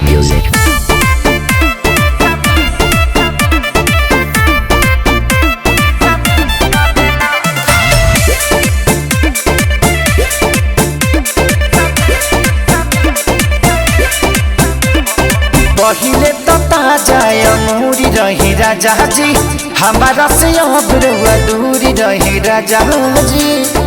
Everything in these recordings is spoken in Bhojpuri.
music. पहिले तो ताजा अमूरी रही राजा जी, हमारा से अब रुआ दूरी रही राजा जी।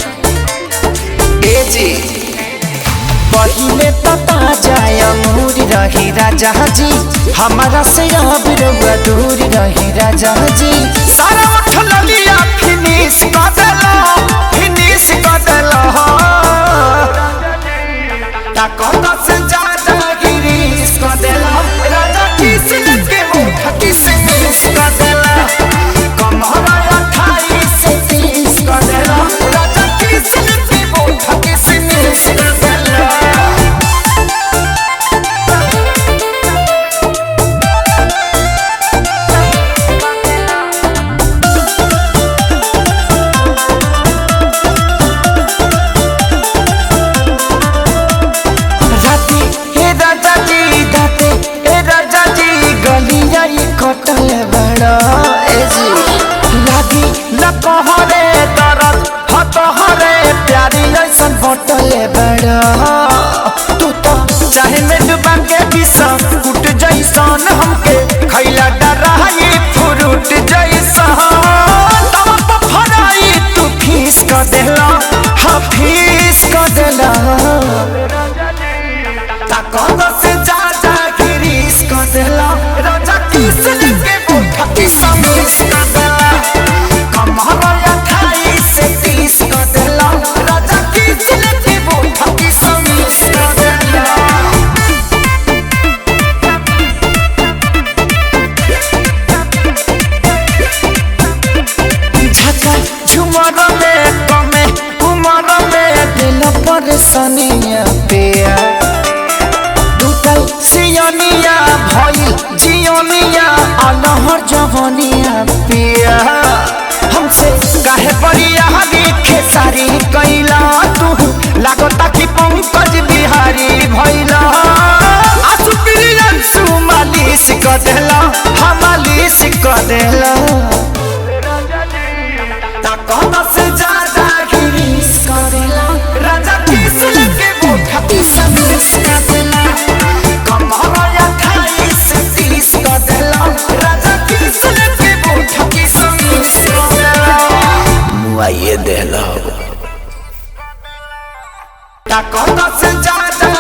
ए जी पहिले तो ताजा अमूरी रही राजा जी, हमारा से अब रुआ दूरी रही राजा जी। सारा उठल लिया फिनिश कर देला, फिनिश कर देला। ताकत से ज्यादा गिरीश कर देला, राजा किस के मुख किसमिस कर देला। कमरा 28 से 30 कर देला, राजा किस के मुख किसमिस कर देला। कटल बड़ा एजी लागी न कहरे दरद हतहरे प्यारी ऐसन बटल बड़ा। तू तो चाहे में डुबा के बिसा कुट जैसन हमके खैला डराई फ्रूट जैसन। तब फराई तू फीस कर देला, हाँ फीस कर देला। ताकत से ज्यादा गिरीश कर देला, राजा किस के मुख किसमिस कर देला। कमरा 28 से 30 कर देला, राजा किस के मुख किसमिस कर देला। झका झुमर में कमे उमर में दिल परेशानियां पिया। सियनिया भइल जियनिया अलहर जवनिया पिया। हमसे काहे बरिया लिखे सारी कैला, तू लागता कि पंकज बिहारी भइला। आसु प्रियंसु मालिश कर देला, हम मालिश कर देला। ताकत से ज्यादा गिरीश कर देला, राजा किस के मुख किसमिस कर देला। कमरा 28 से 30 कर देला, राजा किस के मुख किसमिस कर देला। मुआये देला। ताकत से ज्यादा